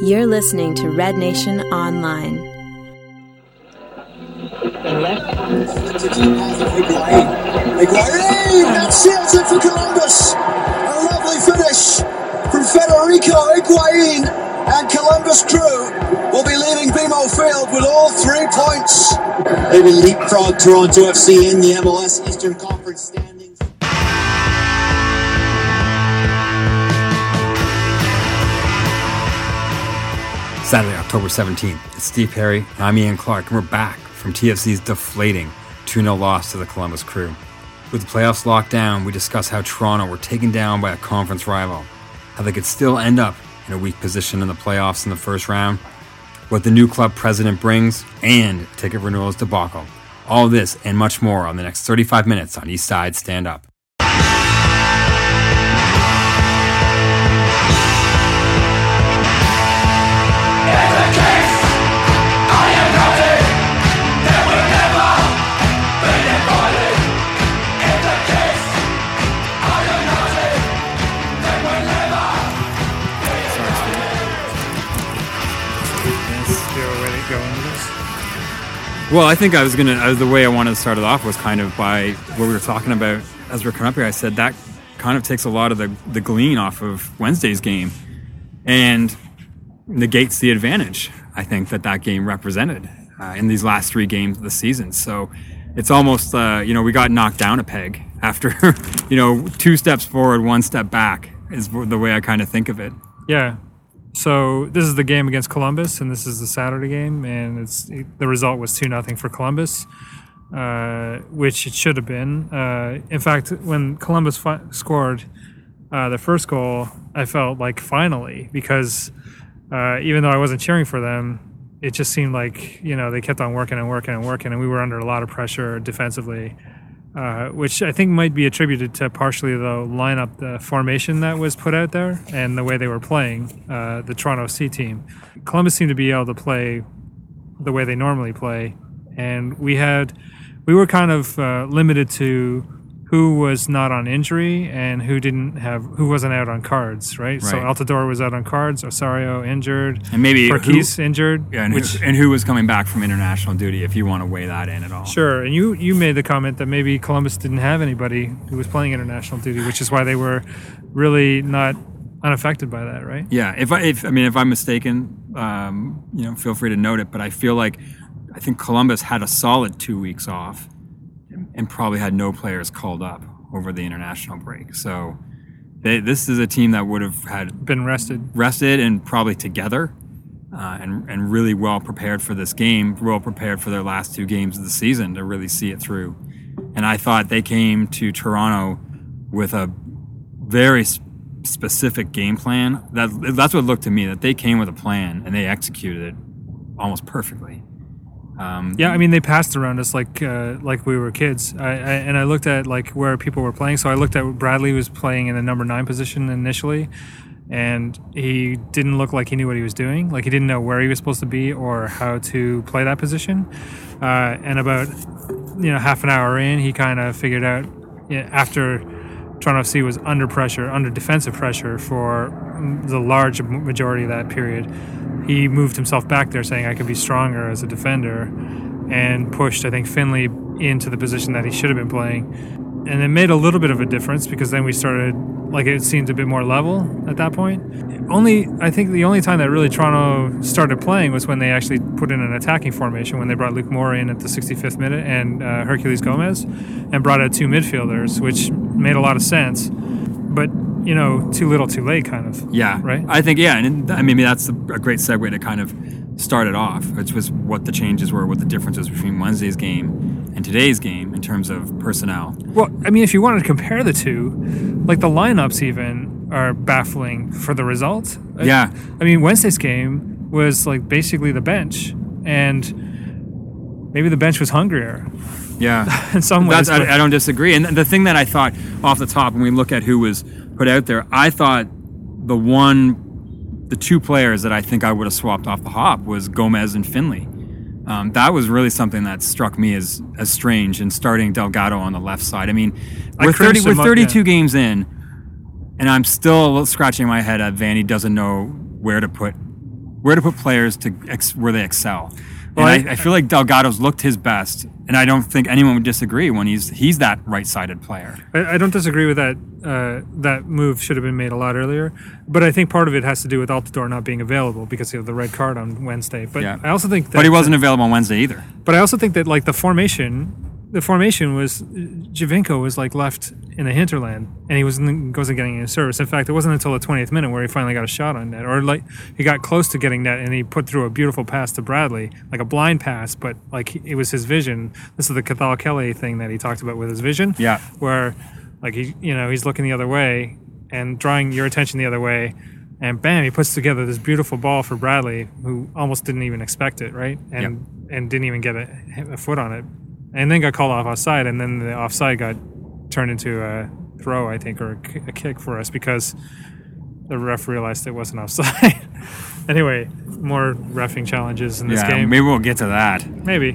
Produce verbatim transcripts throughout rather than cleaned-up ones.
You're listening to Red Nation Online. Higuain! That seals it for Columbus. A lovely finish from Federico Higuain, and Columbus Crew will be leaving B M O Field with all three points. They will leapfrog Toronto F C in the M L S Eastern Conference standings. Saturday, October seventeenth, it's Steve Perry, and I'm Ian Clark, and we're back from T F C's deflating two nil loss to the Columbus Crew. With the playoffs locked down, we discuss how Toronto were taken down by a conference rival, how they could still end up in a weak position in the playoffs in the first round, what the new club president brings, and ticket renewals debacle. All this and much more on the next thirty-five minutes on East Side Stand Up. Well, I think I was gonna. Uh, the way I wanted to start it off was kind of by what we were talking about as we were coming up here. I said that kind of takes a lot of the the glean off of Wednesday's game, and negates the advantage I think that that game represented uh, in these last three games of the season. So it's almost uh, you know we got knocked down a peg after you know two steps forward, one step back is the way I kind of think of it. Yeah. So this is the game against Columbus, and this is the Saturday game, and it's the result was two nothing for Columbus, uh, which it should have been. Uh, in fact, when Columbus fi- scored uh, the first goal, I felt like finally, because uh, even though I wasn't cheering for them, it just seemed like, you know, they kept on working and working and working, and we were under a lot of pressure defensively. Uh, which I think might be attributed to partially the lineup, the formation that was put out there, and the way they were playing, uh, the Toronto C team. Columbus seemed to be able to play the way they normally play, and we had, we were kind of uh, limited to who was not on injury and who didn't have, who wasn't out on cards, right? right. So Altidore was out on cards, Osorio injured, and maybe Marquise injured. Yeah, and, which, who, and who was coming back from international duty, if you want to weigh that in at all. Sure, and you, you made the comment that maybe Columbus didn't have anybody who was playing international duty, which is why they were really not unaffected by that, right? Yeah, if I, if I mean, if I'm mistaken, um, you know, feel free to note it, but I feel like I think Columbus had a solid two weeks off and probably had no players called up over the international break. So they, this is a team that would have had been rested, rested, and probably together, uh, and and really well prepared for this game, well prepared for their last two games of the season to really see it through. And I thought they came to Toronto with a very sp- specific game plan. That that's what it looked to me, that they came with a plan and they executed it almost perfectly. Um, yeah, I mean, they passed around us like uh, like we were kids. I, I, and I looked at like where people were playing. So I looked at Bradley was playing in the number nine position initially, and he didn't look like he knew what he was doing. Like he didn't know where he was supposed to be or how to play that position. Uh, and about you know half an hour in, he kind of figured out, you know, after Toronto F C was under pressure, under defensive pressure for the large majority of that period, he moved himself back there saying, I could be stronger as a defender, and pushed, I think, Finley into the position that he should have been playing. And it made a little bit of a difference because then we started, like it seemed a bit more level at that point. Only, I think the only time that really Toronto started playing was when they actually put in an attacking formation, when they brought Luke Moore in at the sixty-fifth minute and uh, Herculez Gomez, and brought out two midfielders, which made a lot of sense. But you know, too little, too late, kind of. Yeah, right. I think yeah, and I mean that's a great segue to kind of start it off, which was what the changes were, what the differences between Wednesday's game and today's game in terms of personnel. Well, I mean, if you wanted to compare the two, like the lineups even are baffling for the result. Yeah, I mean, Wednesday's game was like basically the bench, and maybe the bench was hungrier. Yeah, in some ways. That's, I, I don't disagree. And the thing that I thought off the top, when we look at who was put out there, I thought the one, the two players that I think I would have swapped off the hop was Gomez and Finley. Um, that was really something that struck me as as strange, and starting Delgado on the left side. I mean, we're, thirty, we're thirty-two up, yeah. games in, and I'm still scratching my head at Vanny doesn't know where to put where to put players to ex, where they excel. Well, and I, I, I feel like Delgado's looked his best, and I don't think anyone would disagree when he's he's that right-sided player. I, I don't disagree with that. Uh, that move should have been made a lot earlier, but I think part of it has to do with Altidore not being available because of the red card on Wednesday. But Yeah. I also think that But he wasn't available on Wednesday either. But I also think that like the formation, the formation was Giovinco was like left in the hinterland, and he wasn't wasn't getting any service. In fact, it wasn't until the twentieth minute where he finally got a shot on net, or like he got close to getting net, and he put through a beautiful pass to Bradley, like a blind pass, but like it was his vision. This is the Cathal-Kelly thing that he talked about with his vision, Yeah. where like he, you know, he's looking the other way and drawing your attention the other way. And bam, he puts together this beautiful ball for Bradley, who almost didn't even expect it, right? And Yep. and didn't even get a, a foot on it. And then got called off offside, and then the offside got turned into a throw, I think, or a, k- a kick for us because the ref realized it wasn't offside. Anyway, more reffing challenges in this Yeah, game. maybe we'll get to that. Maybe.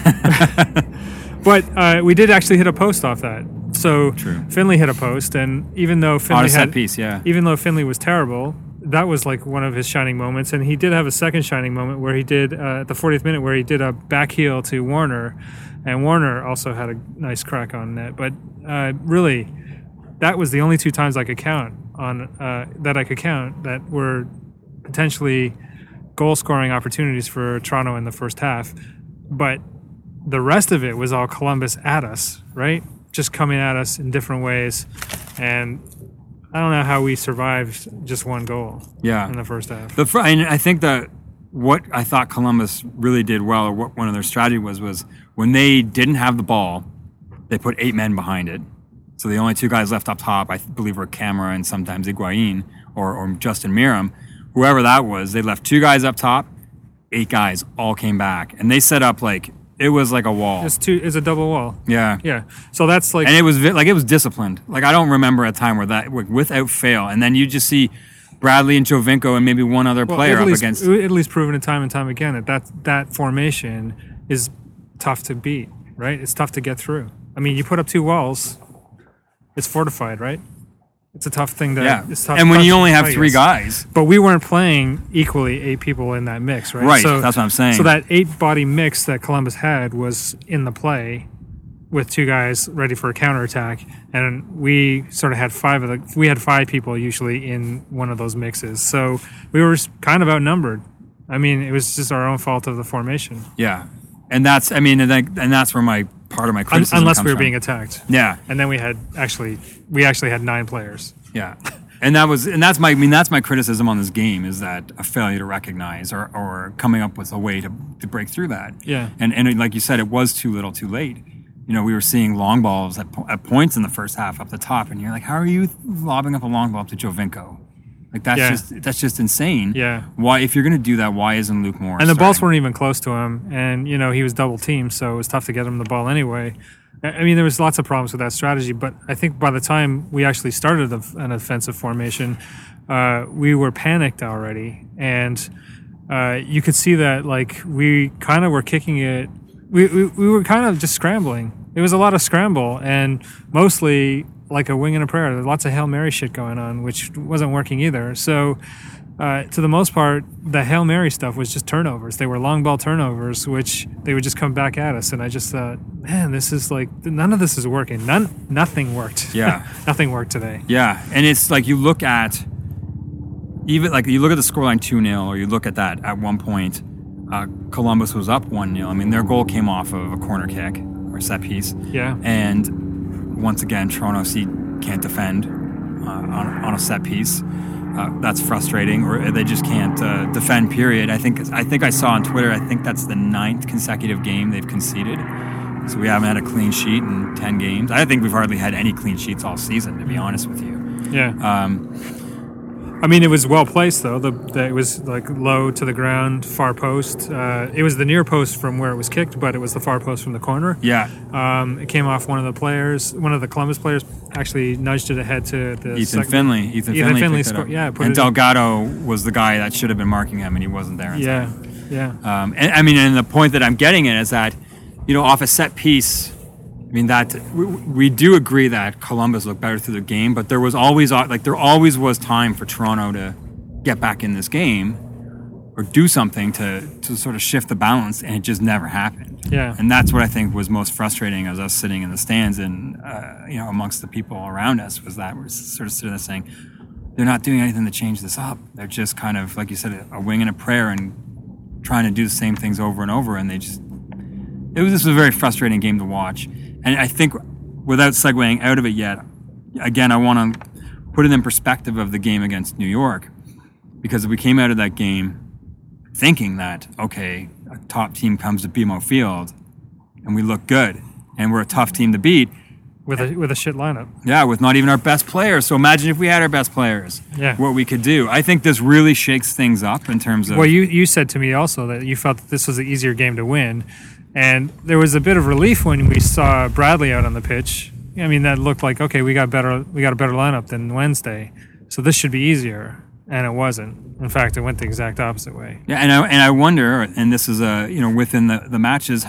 But uh, we did actually hit a post off that. So True. Finley hit a post, and even though On Finley a set had, piece, yeah. even though Finley was terrible, that was like one of his shining moments. And he did have a second shining moment where he did uh, at the fortieth minute where he did a back heel to Warner, and Warner also had a nice crack on net. But uh, really, that was the only two times I could count on uh, that I could count that were potentially goal scoring opportunities for Toronto in the first half. But the rest of it was all Columbus at us, right? Just coming at us in different ways. And I don't know how we survived just one goal Yeah. in the first half. The fr- and I think that what I thought Columbus really did well, or what one of their strategy was, was when they didn't have the ball, they put eight men behind it. So the only two guys left up top, I believe, were Camara and sometimes Higuain or, or Justin Miram. Whoever that was, they left two guys up top, eight guys all came back. And they set up like, it was like a wall. It's two. It's a double wall. Yeah. Yeah. So that's like. And it was vi- like, it was disciplined. Like, I don't remember a time where that, like, without fail. And then you just see Bradley and Giovinco and maybe one other well, player up Italy's, against. Italy's proven it time and time again that, that that formation is tough to beat, right? It's tough to get through. I mean, you put up two walls, it's fortified, right? It's a tough thing to. Yeah. It's tough, And when tough you to only have play three against. guys. But we weren't playing equally eight people in that mix, right? Right, that's what I'm saying. So that eight body mix that Columbus had was in the play with two guys ready for a counterattack, and we sort of had five of the we had five people usually in one of those mixes. So we were kind of outnumbered. I mean, it was just our own fault of the formation. Yeah. And that's, I mean, and, that, and that's where my part of my Un- criticism unless comes we were from. being attacked. Yeah. And then we had actually we actually had nine players. Yeah. And that was, and that's my, I mean, that's my criticism on this game is that a failure to recognize or, or coming up with a way to, to break through that. Yeah. And, and it, like you said, it was too little too late. You know, we were seeing long balls at, po- at points in the first half up the top, and you're like, how are you lobbing up a long ball up to Giovinco? Like, that's Yeah. just, that's just insane. Yeah. Why, if you're going to do that, why isn't Luke Morris And the balls starting? weren't even close to him. And, you know, he was double teamed, so it was tough to get him the ball anyway. I I mean, there was lots of problems with that strategy, but I think by the time we actually started a, an offensive formation, uh, we were panicked already. And uh, you could see that, like, we kind of were kicking it. We, we, we were kind of just scrambling. It was a lot of scramble, and mostly like a wing and a prayer. There's lots of Hail Mary shit going on, which wasn't working either. So, uh, to the most part, the Hail Mary stuff was just turnovers. They were long ball turnovers, which they would just come back at us. And I just thought, man, this is like, none of this is working. None, nothing worked. Yeah. Nothing worked today. Yeah, and it's like you look at even like you look at the scoreline two nil, or you look at that at one point, uh, Columbus was up one nil. I mean, their goal came off of a corner kick or set piece. Yeah. And once again, Toronto F C can't defend uh, on, on a set piece. Uh, that's frustrating, or they just can't uh, defend. Period. I think I think I saw on Twitter. I think that's the ninth consecutive game they've conceded. So we haven't had a clean sheet in ten games. I think we've hardly had any clean sheets all season, to be honest with you. Yeah. Um, I mean, it was well placed though. The, the it was like low to the ground, far post. Uh, it was the near post from where it was kicked, but it was the far post from the corner. yeah, Um, it came off one of the players. One of the Columbus players actually nudged it ahead to the Ethan second- Finley. Ethan, Ethan Finley, Finley picked it scored- up. yeah, put and it in. Delgado was the guy that should have been marking him, and he wasn't there. in Yeah, time. yeah. Um, and I mean, and the point that I'm getting at is that, you know, off a set piece, I mean, that we, we do agree that Columbus looked better through the game, but there was always, like, there always was time for Toronto to get back in this game. or do something to, to sort of shift the balance, and it just never happened. Yeah. And that's what I think was most frustrating as us sitting in the stands and, uh, you know, amongst the people around us, was that we're sort of sitting there saying, they're not doing anything to change this up. They're just kind of, like you said, a wing and a prayer and trying to do the same things over and over. And they just, it was this was a very frustrating game to watch. And I think without segueing out of it yet, again, I want to put it in perspective of the game against New York, because we came out of that game thinking that, okay, a top team comes to B M O Field and we look good and we're a tough team to beat. With a with a shit lineup. Yeah, with not even our best players. So imagine if we had our best players, yeah. what we could do. I think this really shakes things up in terms of... Well, you, you said to me also that you felt that this was an easier game to win. And there was a bit of relief when we saw Bradley out on the pitch. I mean, that looked like, okay, we got better. We got a better lineup than Wednesday. So this should be easier. And it wasn't. In fact, it went the exact opposite way. Yeah, and I, and I wonder, and this is, a you know, within the, the matches,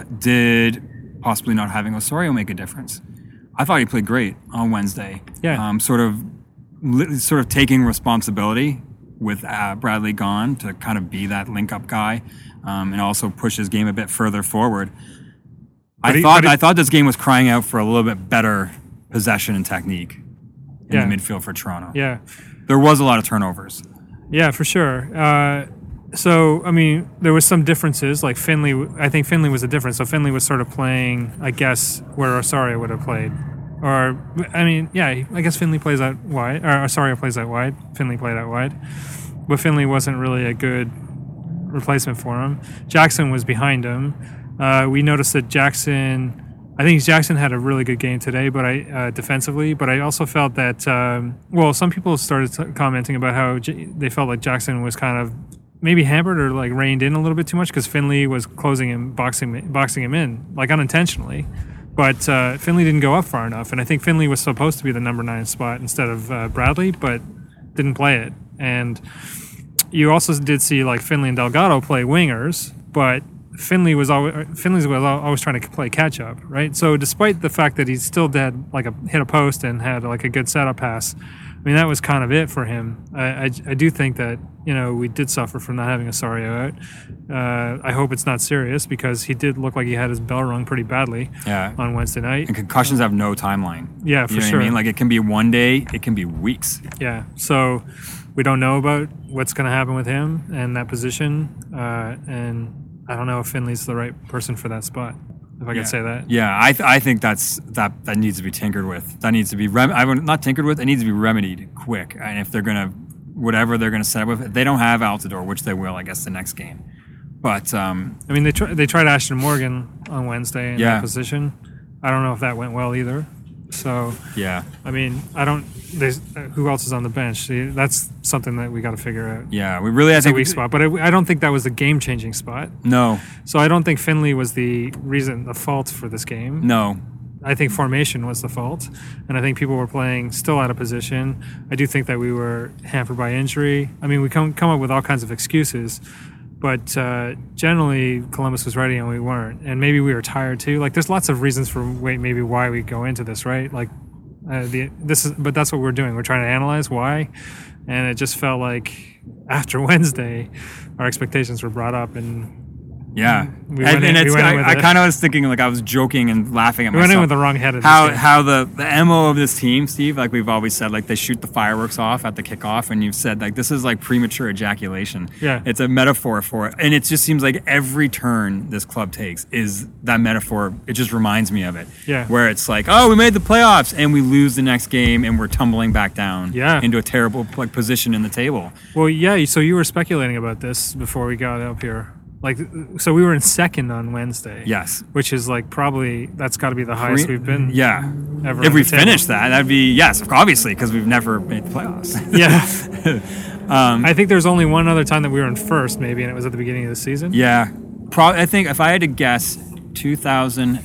did possibly not having Osorio make a difference? I thought he played great on Wednesday. Yeah. Um, sort of, sort of taking responsibility with uh, Bradley gone to kind of be that link-up guy, um, and also push his game a bit further forward. But I he, thought he, I thought this game was crying out for a little bit better possession and technique in yeah. the midfield for Toronto. Yeah. There was a lot of turnovers. Yeah, for sure. Uh, so, I mean, there was some differences. Like Finley, I think Finley was a difference. So Finley was sort of playing, I guess, where Osorio would have played. Or, I mean, yeah, I guess Finley plays out wide. Or Osorio plays out wide. Finley played out wide. But Finley wasn't really a good replacement for him. Jackson was behind him. Uh, we noticed that Jackson... I think Jackson had a really good game today, but I uh, defensively. But I also felt that, um, well, some people started t- commenting about how J- they felt like Jackson was kind of maybe hampered or like reined in a little bit too much because Finley was closing him, boxing, boxing him in, like unintentionally. But uh, Finley didn't go up far enough, and I think Finley was supposed to be the number nine spot instead of uh, Bradley, but didn't play it. And you also did see like Finley and Delgado play wingers, but Finley was always Finley was always trying to play catch up, right? So despite the fact that he still did like a hit a post and had like a good setup pass, I mean that was kind of it for him. I, I, I do think that you know we did suffer from not having Osorio out. Uh, I hope it's not serious because he did look like he had his bell rung pretty badly yeah. on Wednesday night. And concussions have no timeline. Yeah, for you know sure. What I mean, like it can be one day, it can be weeks. Yeah, so we don't know about what's going to happen with him and that position, uh, and. I don't know if Finley's the right person for that spot, if I yeah. could say that. Yeah, I th- I think that's that that needs to be tinkered with. That needs to be rem- I would not tinkered with. It needs to be remedied quick. And if they're gonna whatever they're gonna set up with, if they don't have Altidore, which they will, I guess the next game. But um, I mean, they tr- they tried Ashton Morgan on Wednesday in yeah. that position. I don't know if that went well either. So yeah, I mean, I don't. There's, uh, who else is on the bench? See, that's something that we got to figure out. Yeah, we really. I It's think a weak we, spot, but I, I don't think that was the game-changing spot. No. So I don't think Finley was the reason, the fault for this game. No. I think formation was the fault, and I think people were playing still out of position. I do think that we were hampered by injury. I mean, we come come up with all kinds of excuses, but uh, generally Columbus was ready and we weren't, and maybe we were tired too. Like, there's lots of reasons for wait, maybe why we go into this, right? Like, uh, the this is, but that's what we're doing. We're trying to analyze why, and it just felt like after Wednesday, our expectations were brought up and. Yeah, We and, went in- and it's, we went in I, with I it. kind of was thinking, like I was joking and laughing at We myself. went in with the wrong head at this How game. how the the M O of this team, Steve, like we've always said, like they shoot the fireworks off at the kickoff, and you've said like this is like premature ejaculation. Yeah. It's a metaphor for it, and it just seems like every turn this club takes is that metaphor. It just reminds me of it. Yeah. Where it's like, oh, we made the playoffs, and we lose the next game, and we're tumbling back down. Yeah. Into a terrible like position in the table. Well, yeah. So you were speculating about this before we got up here. Like, so we were in second on Wednesday. Yes. Which is like probably that's got to be the highest we've been. Yeah. Ever If on we the table. finish that, that'd be yes, obviously, because we've never made the playoffs. Yeah. um, I think there's only one other time that we were in first, maybe, and it was at the beginning of the season. Yeah, Pro- I think if I had to guess, two thousand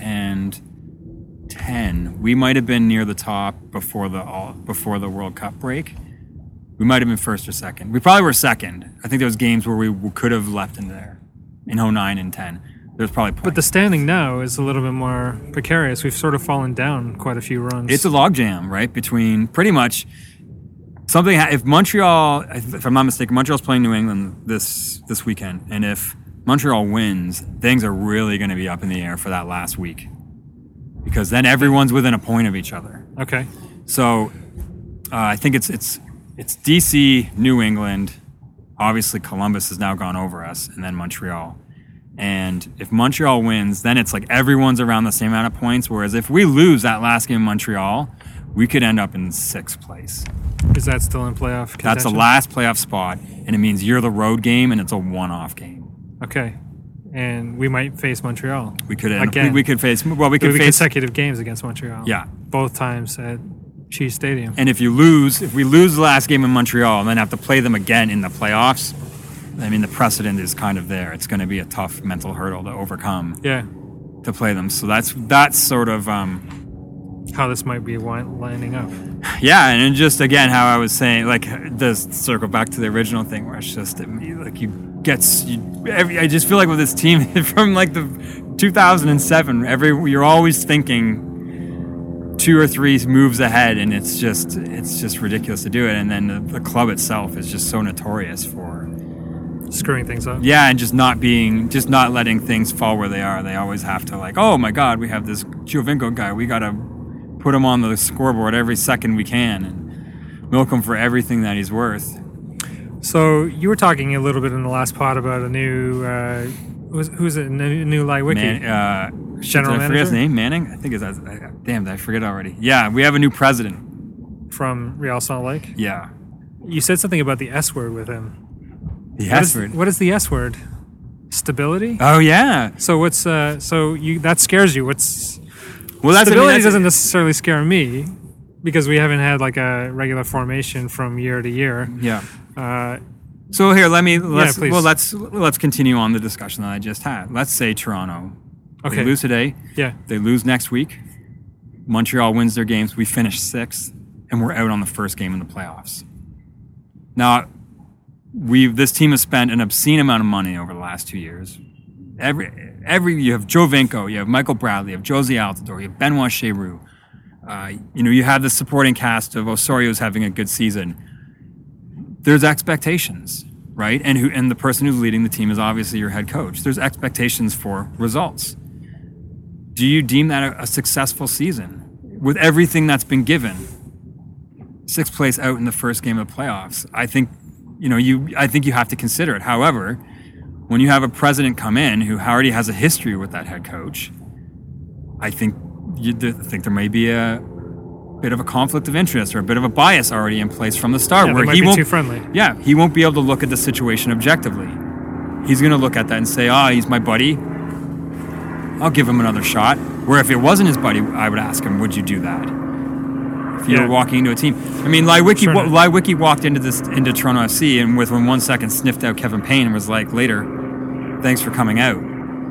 ten, we might have been near the top before the all, before the World Cup break. We might have been first or second. We probably were second. I think there was games where we could have left in there in oh nine and ten. There's probably points. But the standing now is a little bit more precarious. We've sort of fallen down quite a few rungs. It's a logjam, right? Between pretty much something. Ha- if Montreal, if I'm not mistaken, Montreal's playing New England this this weekend, and if Montreal wins, things are really going to be up in the air for that last week, because then everyone's within a point of each other. Okay. So uh, I think it's it's it's D C, New England. Obviously, Columbus has now gone over us, and then Montreal. And if Montreal wins, then it's like everyone's around the same amount of points. Whereas if we lose that last game in Montreal, we could end up in sixth place. Is that still in playoff contention? That's the last playoff spot, and it means you're the road game, and it's a one-off game. Okay. And we might face Montreal. We could end, Again. We, we could face. Well, we could It would be face consecutive games against Montreal. Yeah. Both times at Chiefs Stadium. And if you lose, if we lose the last game in Montreal and then have to play them again in the playoffs, I mean, the precedent is kind of there. It's going to be a tough mental hurdle to overcome. Yeah. To play them. So that's that's sort of um, how this might be lining up. Yeah, and then just again how I was saying, like, this circle back to the original thing where it's just like you get. You, every, I just feel like with this team from like the two thousand seven, every you're always thinking two or three moves ahead, and it's just it's just ridiculous to do it. And then the, the club itself is just so notorious for screwing things up. Yeah, and just not being, just not letting things fall where they are. They always have to like, oh my God, we have this Giovinco guy. We got to put him on the scoreboard every second we can and milk him for everything that he's worth. So you were talking a little bit in the last pod about a new, uh, who's, who's it, a new, new Leiweke? Man, uh, General did I manager? forget his name? Manning? I think it's, uh, damn, did I forget already? Yeah, we have a new president. From Real Salt Lake? Yeah. You said something about the S word with him. The what S is, word? What is the S word? Stability? Oh, yeah. So what's, uh, so you, that scares you. What's, well, that's, stability I mean, that's, doesn't necessarily scare me because we haven't had like a regular formation from year to year. Yeah. Uh, so here, let me, let's, yeah, please. well, let's, let's continue on the discussion that I just had. Let's say Toronto. Okay. They lose today. Yeah. They lose next week. Montreal wins their games. We finish sixth, and we're out on the first game in the playoffs. Now, we've this team has spent an obscene amount of money over the last two years. Every every you have Giovinco, you have Michael Bradley, you have Josie Altidore, you have Benoit Cheroux. Uh, you know, you have the supporting cast of Osorio's having a good season. There's expectations, right? And who and the person who's leading the team is obviously your head coach. There's expectations for results. Do you deem that a, a successful season with everything that's been given? Sixth place out in the first game of the playoffs. I think, you know, you. I think you have to consider it. However, when you have a president come in who already has a history with that head coach, I think you I think there may be a bit of a conflict of interest or a bit of a bias already in place from the start, yeah, where might he be won't. Too friendly. Yeah, he won't be able to look at the situation objectively. He's going to look at that and say, "Ah, oh, he's my buddy. I'll give him another shot." Where if it wasn't his buddy, I would ask him, "Would you do that?" If you yeah. were walking into a team, I mean, Leiweke, Sure wa- Leiweke walked into this into Toronto F C and within one second sniffed out Kevin Payne and was like, later, thanks for coming out.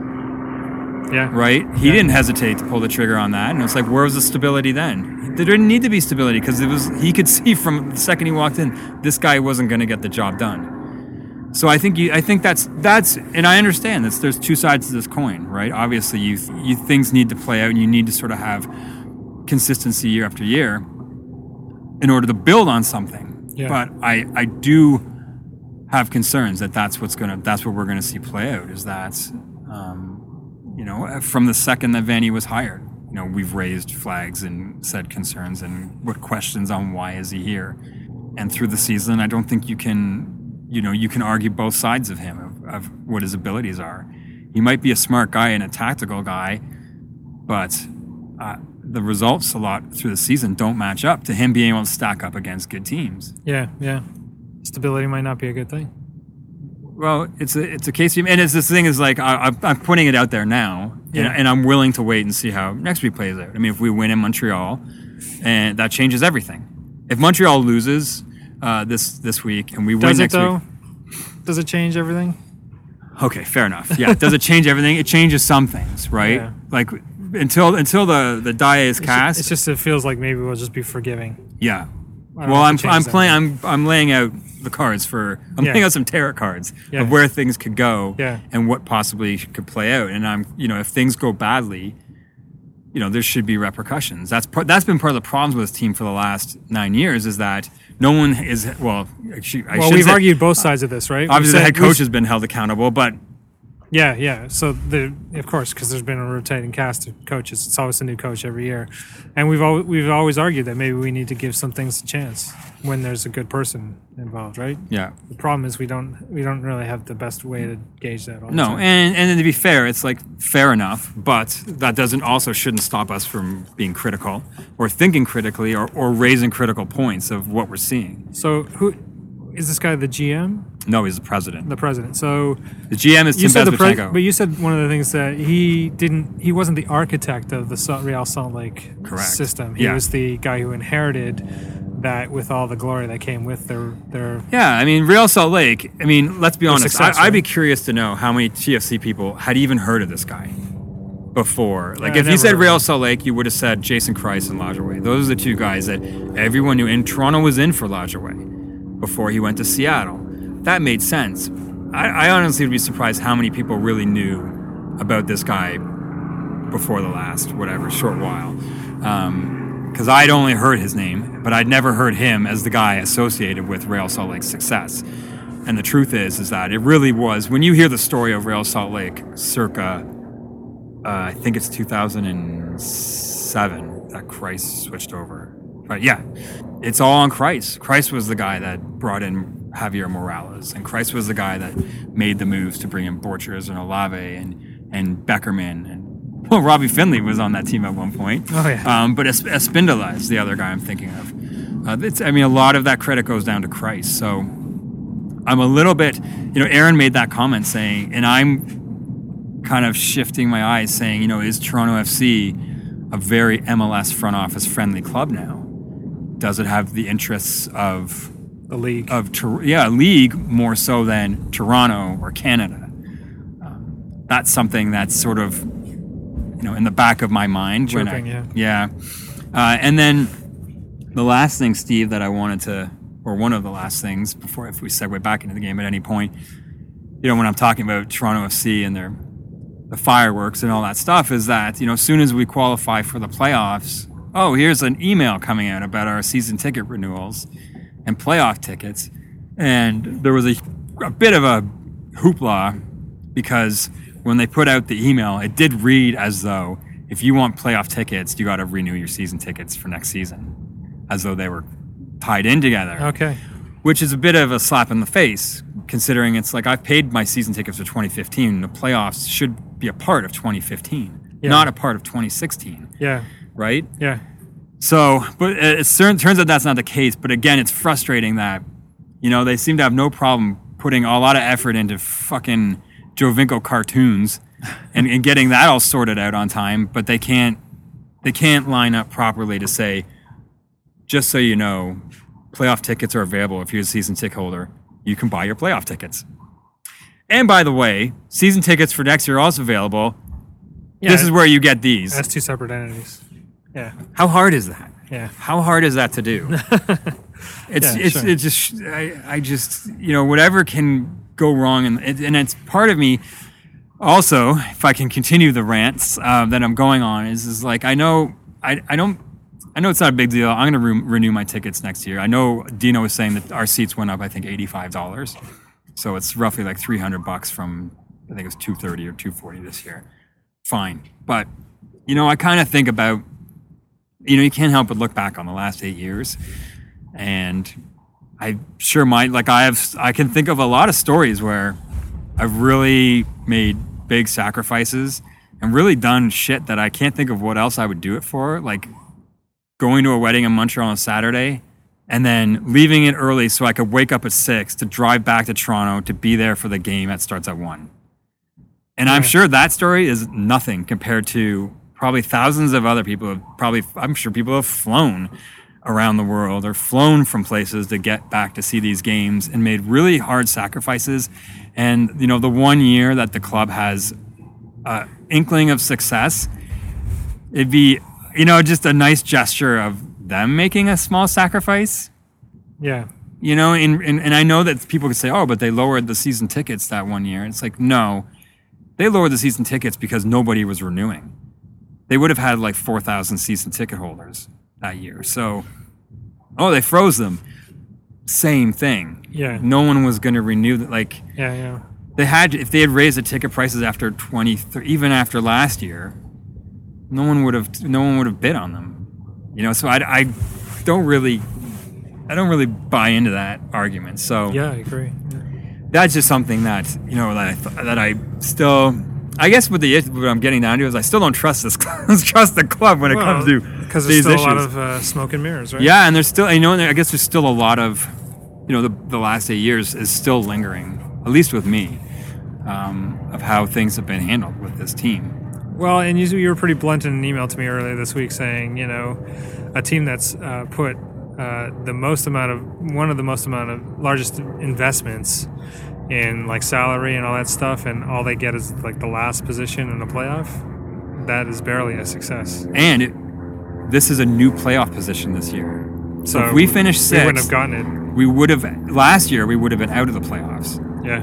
Yeah. Right? He Yeah. didn't hesitate to pull the trigger on that, and it's like, where was the stability then? There didn't need to be stability because it was he could see from the second he walked in, this guy wasn't going to get the job done. So I think you, I think that's that's, and I understand this. There's two sides to this coin, right? Obviously, you you things need to play out, and you need to sort of have consistency year after year in order to build on something. Yeah. But I, I do have concerns that that's what's gonna that's what we're gonna see play out. Is that um, you know, from the second that Vanny was hired, you know, we've raised flags and said concerns and what questions on why is he here. And through the season, I don't think you can, you know, you can argue both sides of him of, of what his abilities are. He might be a smart guy and a tactical guy, but uh, the results a lot through the season don't match up to him being able to stack up against good teams. Yeah, yeah. Stability might not be a good thing. Well, it's a it's a case of, and it's this thing is like I, I'm putting it out there now, Yeah. and, and I'm willing to wait and see how next week plays out. I mean, if we win in Montreal, and that changes everything. If Montreal loses uh, this this week and we win Does it next though? week, Does it change everything? okay, fair enough. Yeah, does it change everything? It changes some things, right? Yeah. Like until until the the die is It's cast. just, it's just it feels like maybe we'll just be forgiving. Yeah. I don't Well, have I'm to change I'm that. playing I'm I'm laying out the cards for I'm Yeah. laying out some tarot cards Yeah. of where things could go Yeah. and what possibly could play out. And I'm you know if things go badly, you know, there should be repercussions. That's part, that's been part of the problems with this team for the last nine years is that no one is, well, actually, I well, should we've say, argued both sides of this, right? Obviously, We've the said- head coach we've- has been held accountable, but Yeah, yeah. So the of course, because there's been a rotating cast of coaches. It's always a new coach every year, and we've al- we've always argued that maybe we need to give some things a chance when there's a good person involved, right? yeah. The problem is we don't we don't really have the best way to gauge that. All the No, time. and and to be fair, it's like fair enough, but that doesn't also shouldn't stop us from being critical or thinking critically or, or raising critical points of what we're seeing. So who is this guy? The G M, No, he's the president. the president. So The G M is you Tim said the Bezbatchenko. pre- but you said one of the things that he didn't. He wasn't the architect of the Sa- Real Salt Lake Correct. system. He Yeah. was the guy who inherited that with all the glory that came with their their. Yeah, I mean, Real Salt Lake, I mean, let's be honest. success, I, I'd be right? curious to know how many T F C people had even heard of this guy before. Like, Yeah, if you never said heard. Real Salt Lake, you would have said Jason Christ and Lajoie. Those are the two guys that everyone knew. And Toronto was in for Lajoie before he went to Seattle. That made sense. I, I honestly would be surprised how many people really knew about this guy before the last, whatever, short while. Because I'd only heard his name, but I'd never heard him as the guy associated with Real Salt Lake's success. And the truth is, is that it really was, when you hear the story of Real Salt Lake circa, uh, I think it's two thousand seven that Christ switched over. But yeah, it's all on Christ. Christ was the guy that brought in Javier Morales, and Christ was the guy that made the moves to bring in Borchers and Olave and, and Beckerman. And well, Robbie Finley was on that team at one point. Oh, yeah. Um, but Es- Espindola is the other guy I'm thinking of. Uh, it's, I mean, a lot of that credit goes down to Christ. So I'm a little bit, you know, Aaron made that comment saying, and I'm kind of shifting my eyes saying, you know, is Toronto F C a very M L S front office friendly club now? Does it have the interests of The league. of Tor- yeah, league more so than Toronto or Canada? Um, that's something that's sort of, you know, in the back of my mind. when I, Chirping, yeah. Uh, and then the last thing, Steve, that I wanted to, or one of the last things before, if we segue back into the game at any point, you know, when I'm talking about Toronto F C and their the fireworks and all that stuff, is that, you know, as soon as we qualify for the playoffs, oh, here's an email coming out about our season ticket renewals and playoff tickets. And there was a, a bit of a hoopla because when they put out the email, it did read as though if you want playoff tickets, you got to renew your season tickets for next season, as though they were tied in together. Okay. Which is a bit of a slap in the face, considering it's like I've paid my season tickets for twenty fifteen. The playoffs should be a part of twenty fifteen, Yeah. not a part of twenty sixteen, Yeah. right? Yeah. So, but it certain, turns out that's not the case. But again, it's frustrating that, you know, they seem to have no problem putting a lot of effort into fucking Jovinko cartoons and, and getting that all sorted out on time, but they can't they can't line up properly to say, just so you know, playoff tickets are available. If you're a season ticket holder, you can buy your playoff tickets. And by the way, season tickets for next year are also available. Yeah. This is where you get these. That's two separate entities. Yeah. How hard is that? Yeah. How hard is that to do? It's Yeah, it's sure. it's just I, I just you know whatever can go wrong and it, and it's part of me. Also, if I can continue the rants uh, that I'm going on, is is like I know I I don't I know it's not a big deal. I'm going to re- renew my tickets next year. I know Dino was saying that our seats went up I think eighty-five dollars, so it's roughly like three hundred bucks from I think it was two thirty or two forty this year. Fine, but you know I kind of think about. You know, you can't help but look back on the last eight years, and I sure might like I have. I can think of a lot of stories where I've really made big sacrifices and really done shit that I can't think of what else I would do it for. Like going to a wedding in Montreal on Saturday, and then leaving it early so I could wake up at six to drive back to Toronto to be there for the game that starts at one. And I'm Yeah. sure that story is nothing compared to. Probably thousands of other people have probably, I'm sure people have flown around the world or flown from places to get back to see these games and made really hard sacrifices. And, you know, the one year that the club has an inkling of success, it'd be, you know, just a nice gesture of them making a small sacrifice. Yeah. You know, and, and, and I know that people could say, oh, but they lowered the season tickets that one year. It's like, no, they lowered the season tickets because nobody was renewing. they would have had like four thousand season ticket holders that year. So, oh, they froze them. Same thing. Yeah. No one was going to renew that. Like, Yeah, yeah. they had, if they had raised the ticket prices after twenty, even after last year, no one would have, no one would have bid on them. You know, so I, I don't really, I don't really buy into that argument. So Yeah, I agree. Yeah. that's just something that, you know, that I, th- that I still, I guess what the what I'm getting down to is I still don't trust this, trust the club when it Well, comes to because these there's still issues. a lot of uh, smoke and mirrors, right? Yeah, and there's still, you know, I guess there's still a lot of, you know, the, the last eight years is still lingering, at least with me, um, of how things have been handled with this team. Well, and you, you were pretty blunt in an email to me earlier this week saying, you know, a team that's uh, put uh, the most amount of, one of the most amount of largest investments in like salary and all that stuff, and all they get is like the last position in a playoff, that is barely a success. And it, this is a new playoff position this year. So, So if we finish We sixth, wouldn't have gotten it. we would have, last year, we would have been out of the playoffs. Yeah.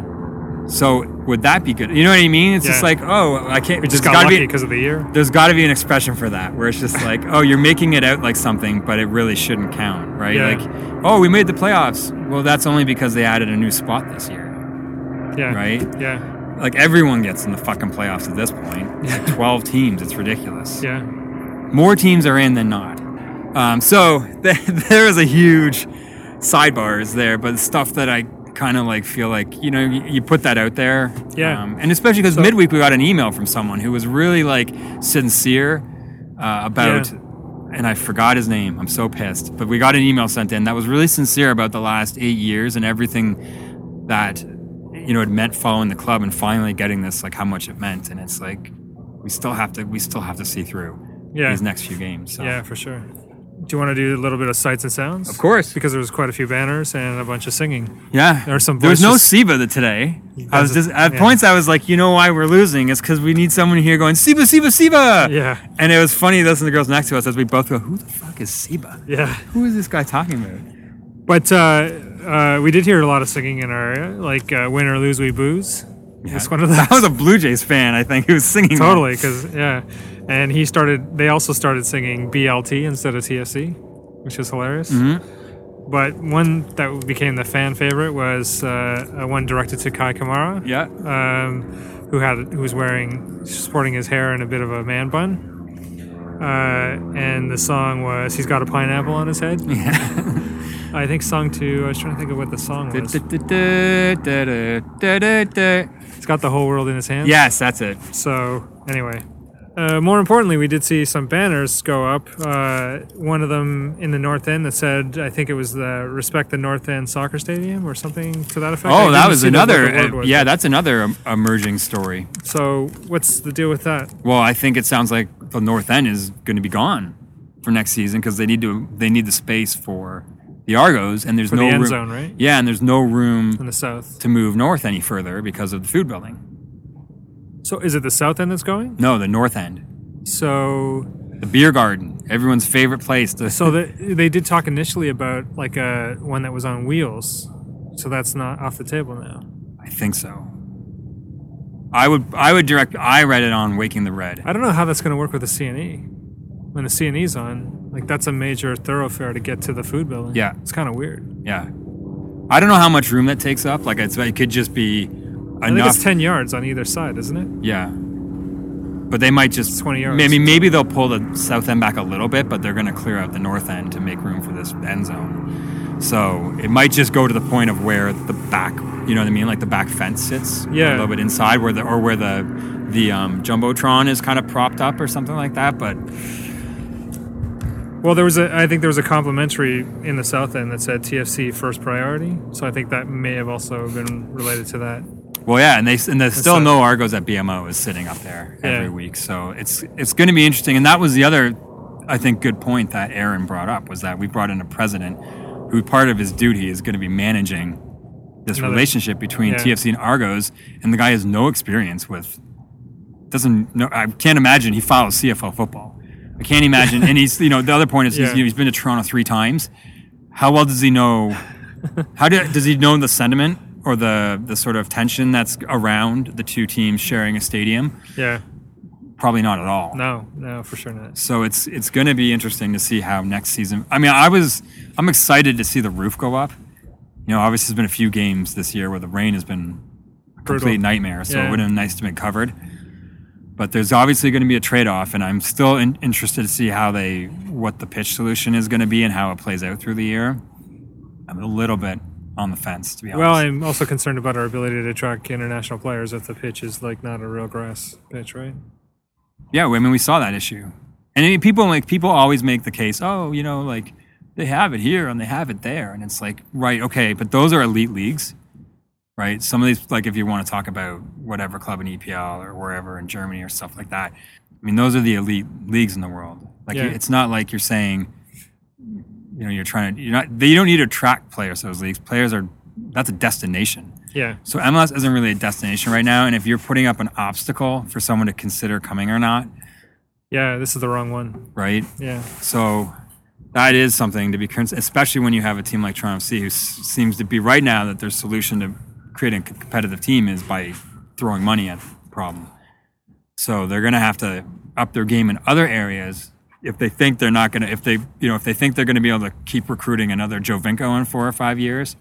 So would that be good? You know what I mean? It's Yeah. just like, oh, I can't. We just there's got gotta lucky be- because of the year. There's got to be an expression for that, where it's just like, oh, you're making it out like something, but it really shouldn't count, right? Yeah. Like, oh, we made the playoffs. Well, that's only because they added a new spot this year, Yeah. right? Yeah. Like, everyone gets in the fucking playoffs at this point. twelve teams, it's ridiculous. Yeah. More teams are in than not. Um, so th- there is a huge sidebars there, but stuff that I kind of like feel like, you know, you, you put that out there. Yeah. Um, and especially because So- midweek we got an email from someone who was really like sincere uh, about, Yeah. and I forgot his name. I'm so pissed. But we got an email sent in that was really sincere about the last eight years and everything that, you know, it meant following the club and finally getting this, like how much it meant. And it's like, we still have to, we still have to see through Yeah. these next few games. So. Yeah, for sure. Do you want to do a little bit of sights and sounds? Of course. Because there was quite a few banners and a bunch of singing. Yeah, There are some There was no voices- Siba today. I was That's just a- at yeah. points. I was like, you know why we're losing? It's because we need someone here going Siba, Siba, Siba. Yeah. And it was funny listening to the girls next to us as we both go, who the fuck is Siba? Yeah. Who is this guy talking about? But uh, uh, we did hear a lot of singing in our area, like uh, Win or Lose We Booze. Yeah. It's one of those. That was a Blue Jays fan, I think, who was singing. that. Totally, because, yeah. And he started, they also started singing B L T instead of T F C, which is hilarious. Mm-hmm. But one that became the fan favorite was uh, uh, one directed to Kai Kamara. Yeah. um, who had who was wearing sporting his hair in a bit of a man bun, uh, and the song was "He's Got a Pineapple on His Head." Yeah. I think song two. I was trying to think of what the song was. It's got the whole world in his hands. Yes, that's it. So anyway, uh, more importantly, we did see some banners go up. Uh, one of them in the North End that said, I think it was the "Respect the North End Soccer Stadium" or something to that effect. I Oh, that didn't was see the- what another. the word uh, was, yeah, but- that's another um, emerging story. So what's the deal with that? Well, I think it sounds like the North End is going to be gone for next season because they need to. They need the space for the Argos, and there's For no the end room. zone, right? Yeah, and there's no room In the south. to move north any further because of the food building. So is it the south end that's going? No, the North End, So the beer garden, everyone's favorite place. To, so the, they did talk initially about like a one that was on wheels. So that's not off the table now. I think so. I would. I would direct. I read it on Waking the Red. I don't know how that's going to work with the C and E. When the C and E's on, like that's a major thoroughfare to get to the food building. Yeah. It's kind of weird. Yeah, I don't know how much room that takes up. Like it's, it could just be I think enough. it's ten yards on either side, isn't it? Yeah. But they might just twenty yards. Maybe maybe they'll pull the south end back a little bit, but they're going to clear out the north end to make room for this end zone. So it might just go to the point of where the back, you know what I mean, like the back fence sits, Yeah. a little bit inside, where the or where the the um, jumbotron is kind of propped up or something like that. But Well, there was a. I think there was a complimentary in the south end that said T F C first priority. So I think that may have also been related to that. well, yeah, and they and there's still so- no Argos at B M O is sitting up there every Yeah. week. So it's it's going to be interesting. And that was the other, I think, good point that Aaron brought up was that we brought in a president who part of his duty is going to be managing this Another- relationship between yeah. T F C and Argos, and the guy has no experience with. Doesn't know. I can't imagine he follows C F L football. I can't imagine. And he's, you know, the other point is he's, Yeah. you know, he's been to Toronto three times. How well does he know? How do, does he know the sentiment or the the sort of tension that's around the two teams sharing a stadium? Yeah. Probably not at all. No, no, for sure not. So it's it's going to be interesting to see how next season. I mean, I was I'm excited to see the roof go up. You know, obviously there's been a few games this year where the rain has been a complete Brutal. nightmare. So Yeah. it would have been nice to be covered. But there's obviously going to be a trade-off, and I'm still in, interested to see how they what the pitch solution is going to be and how it plays out through the year. I'm a little bit on the fence, to be honest. Well, I'm also concerned about our ability to attract international players if the pitch is like not a real grass pitch, right? Yeah, I mean, we saw that issue, and I mean, people like people always make the case, oh, you know, like they have it here and they have it there, and it's like, right, okay, but those are elite leagues, right? Some of these, like, if you want to talk about whatever club in E P L or wherever in Germany or stuff like that, I mean, those are the elite leagues in the world. Like, Yeah. it's not like you're saying, you know, you're trying to, you're not, you don't need to attract players to those leagues. Players are, that's a destination. Yeah. So M L S isn't really a destination right now, and if you're putting up an obstacle for someone to consider coming or not, Yeah, this is the wrong one. right? Yeah. So that is something to be concerned, especially when you have a team like Toronto F C, who s- seems to be right now that their solution to creating a competitive team is by throwing money at the problem. So they're going to have to up their game in other areas if they think they're not going to, if they, you know, if they think they're going to be able to keep recruiting another Jovinko in four or five years,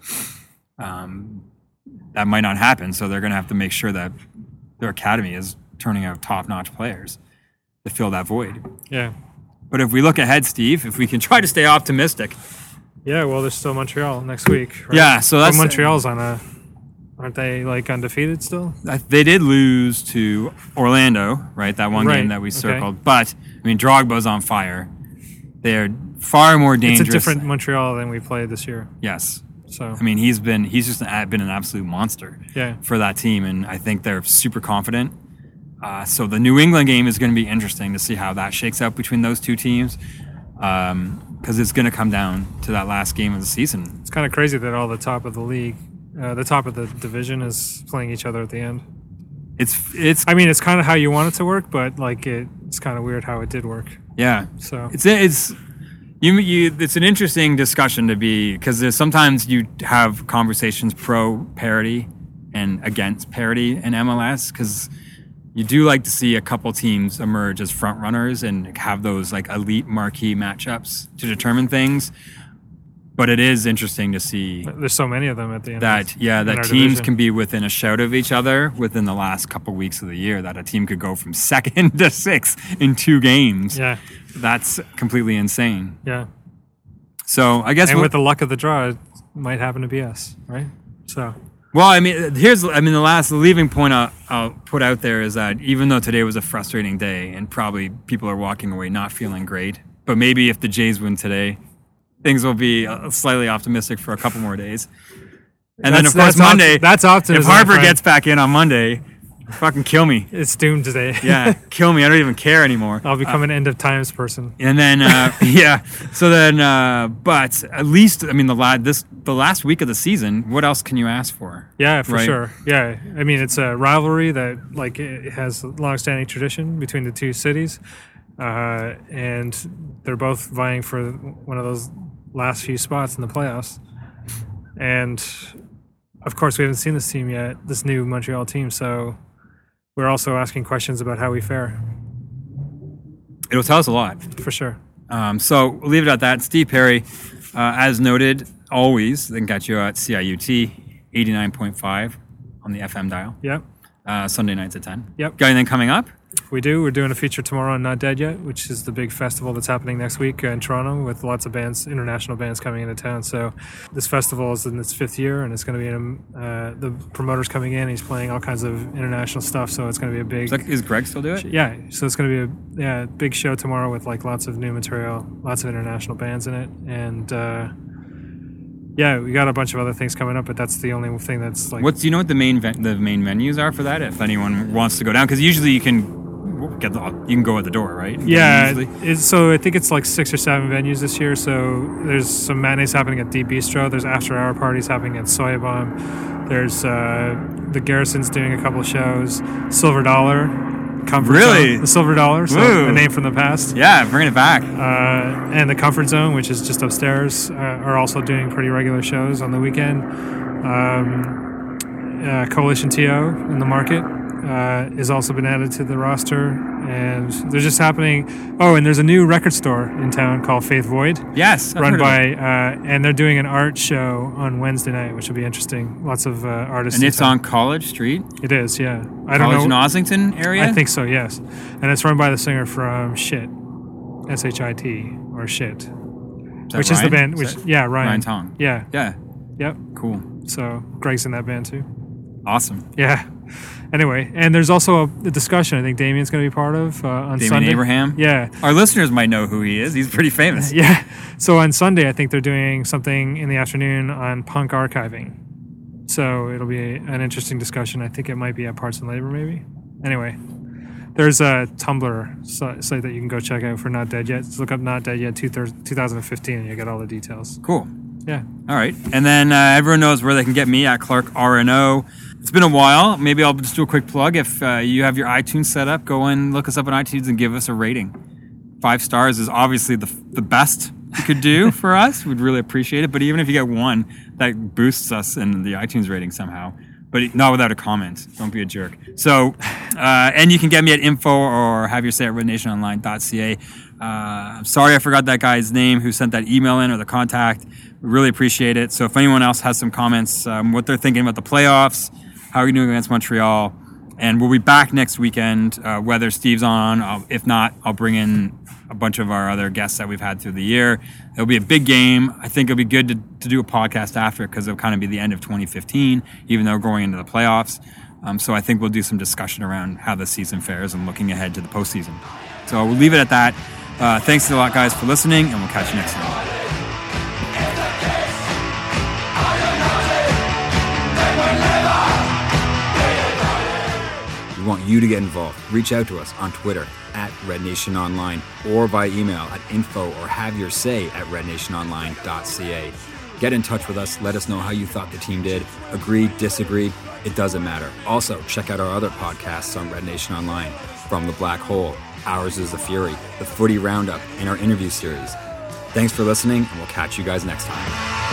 um, that might not happen. So they're going to have to make sure that their academy is turning out top-notch players to fill that void. Yeah. But if we look ahead, Steve, if we can try to stay optimistic. Yeah, well, there's still Montreal next week, right? Yeah, so that's- Well, Montreal's on a, aren't they like undefeated still? They did lose to Orlando, right? That one Right, game that we okay. circled. But, I mean, Drogba's on fire. They're far more dangerous. It's a different Montreal than we played this year. Yes. So, I mean, he's been he's just an, been an absolute monster yeah. for that team, and I think they're super confident. Uh, so the New England game is going to be interesting to see how that shakes out between those two teams, because um, it's going to come down to that last game of the season. It's kind of crazy that all the top of the league, uh, the top of the division is playing each other at the end. It's it's I mean, it's kind of how you want it to work, but like it, it's kind of weird how it did work. yeah. So It's it's you you. It's an interesting discussion to be, because there's sometimes you have conversations pro parity and against parity in M L S, because you do like to see a couple teams emerge as front runners and have those like elite marquee matchups to determine things. But it is interesting to see there's so many of them at the end. that of, yeah in that our teams division. can be within a shout of each other within the last couple weeks of the year. That a team could go from second to sixth in two games. Yeah, That's completely insane. yeah. So I guess And we'll, with the luck of the draw, it might happen to be us, right? So well, I mean, here's I mean the last the leaving point I'll, I'll put out there is that even though today was a frustrating day and probably people are walking away not feeling great, but maybe if the Jays win today, things will be uh, slightly optimistic for a couple more days. And then That's- of course that's opt- Monday, that's optimism, if Harper my friend. gets back in on Monday, fucking kill me. it's doomed today. Yeah, kill me. I don't even care anymore. I'll become an end of times person. And then, uh, yeah. So then, uh, but at least, I mean, the la- this the last week of the season. What else can you ask for? Yeah, for Right. sure. Yeah, I mean, it's a rivalry that like it has a long-standing tradition between the two cities, uh, and they're both vying for one of those last few spots in the playoffs. And of course, we haven't seen this team yet, this new Montreal team. So we're also asking questions about how we fare, It'll tell us a lot. for sure. Um, so we'll leave it at that. Steve Perry, uh, as noted, always they can catch you at C I U T eighty-nine point five on the F M dial. Yep, Uh, Sunday nights at ten. Yep. Got anything coming up? we do. We're doing a feature tomorrow on Not Dead Yet, which is the big festival that's happening next week in Toronto with lots of bands, international bands coming into town. So this festival is in its fifth year, and it's going to be in a, uh, the promoter's coming in. He's playing all kinds of international stuff, so it's going to be a big. Is, that, is Greg still do it? Yeah, so it's going to be a yeah big show tomorrow with like lots of new material, lots of international bands in it, and uh, yeah, we got a bunch of other things coming up, but that's the only thing that's like. What's do you know what the main ven- the main venues are for that? If anyone wants to go down, because usually you can get the you can go at the door, right? Yeah, Usually. it's, so I think it's like six or seven venues this year. So there's some matinees happening at Deep Bistro. There's after hour parties happening at Soya Bomb. There's uh, the Garrison's doing a couple of shows. Silver Dollar, Comfort Really? Zone, the Silver Dollar, so Woo. a name from the past. Yeah, bring it back. Uh, and the Comfort Zone, which is just upstairs, uh, are also doing pretty regular shows on the weekend. Um, uh, Coalition T O in the market uh, has also been added to the roster, and they're just happening. Oh, and there's a new record store in town called Faith Void. Yes, I've run heard of by, it. uh, and they're doing an art show on Wednesday night, which will be interesting. Lots of uh, artists. And in it's town. on College Street? It is, yeah. I don't College know. in Ossington area? I think so, yes. And it's run by the singer from Shit, S H I T, or Shit, Is that which is the Ryan? band. Which Is that- yeah, Ryan. Ryan Tong. Yeah, Yeah, yep. cool. So Greg's in that band too. Awesome. Yeah. Anyway, and there's also a, a discussion I think Damien's going to be part of uh, on Damien Sunday. Abraham? Yeah. Our listeners might know who he is. He's pretty famous. Yeah. So on Sunday, I think they're doing something in the afternoon on punk archiving. So it'll be a, an interesting discussion. I think it might be at Parts and Labor, maybe. Anyway, there's a Tumblr site, site that you can go check out for Not Dead Yet. Just look up Not Dead Yet two thousand fifteen and you'll get all the details. Cool. Yeah. All right. And then uh, everyone knows where they can get me at Clark R N O. It's been a while. Maybe I'll just do a quick plug. If uh, you have your iTunes set up, go and look us up on iTunes and give us a rating. Five stars is obviously the the best you could do for us. We'd really appreciate it. But even if you get one, that boosts us in the iTunes rating somehow. But not without a comment. Don't be a jerk. So, uh, and you can get me at info or have your say at red nation online dot c a. Uh, I'm sorry I forgot that guy's name who sent that email in or the contact. We really appreciate it. So if anyone else has some comments, um, what they're thinking about the playoffs, how are you doing against Montreal? And we'll be back next weekend, uh, whether Steve's on. I'll, if not, I'll bring in a bunch of our other guests that we've had through the year. It'll be a big game. I think it'll be good to, to do a podcast after it because it'll kind of be the end of twenty fifteen, even though we're going into the playoffs. Um, so I think we'll do some discussion around how the season fares and looking ahead to the postseason. So we'll leave it at that. Uh, thanks a lot, guys, for listening, and we'll catch you next time. We want you to get involved. Reach out to us on Twitter at Red Nation Online or by email at info or have your say at red nation online dot c a. Get in touch with us. Let us know how you thought the team did. Agreed, disagreed, it doesn't matter. Also, check out our other podcasts on Red Nation Online. From the Black Hole, Ours is the Fury, the Footy Roundup, and our interview series. Thanks for listening, and we'll catch you guys next time.